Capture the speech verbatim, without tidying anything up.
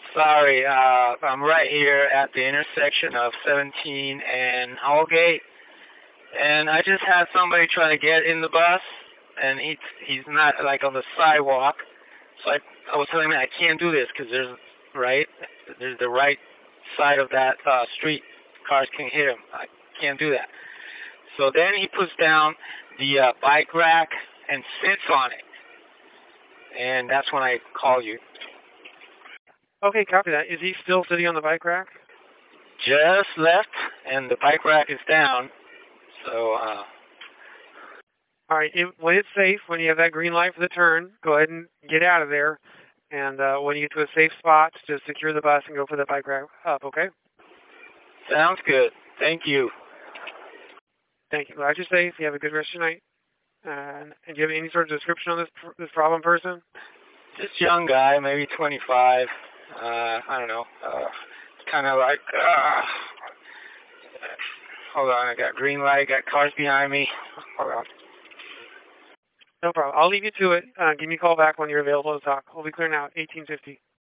Sorry, uh, I'm right here at the intersection of seventeen and Hallgate, and I just had somebody trying to get in the bus, and he's he's not like on the sidewalk. So I I was telling him I can't do this because there's right there's the right side of that uh, street. Cars can hit him. I can't do that. So then he puts down the uh, bike rack and sits on it, and that's when I call you. Okay, copy that. Is he still sitting on the bike rack? Just left, and the bike rack is down. So, uh... All right, it, when it's safe, when you have that green light for the turn, go ahead and get out of there. And uh, when you get to a safe spot, just secure the bus and go for the bike rack up, okay? Sounds good. Thank you. Thank you. Glad you're safe. You have a good rest of your night. Uh, and do you have any sort of description on this this problem person? Just young guy, maybe twenty-five. Uh, I don't know. Uh, kind of like, uh, hold on, I got green light, got cars behind me. Hold on. No problem. I'll leave you to it. Uh, give me a call back when you're available to talk. We'll be clear now at eighteen fifty.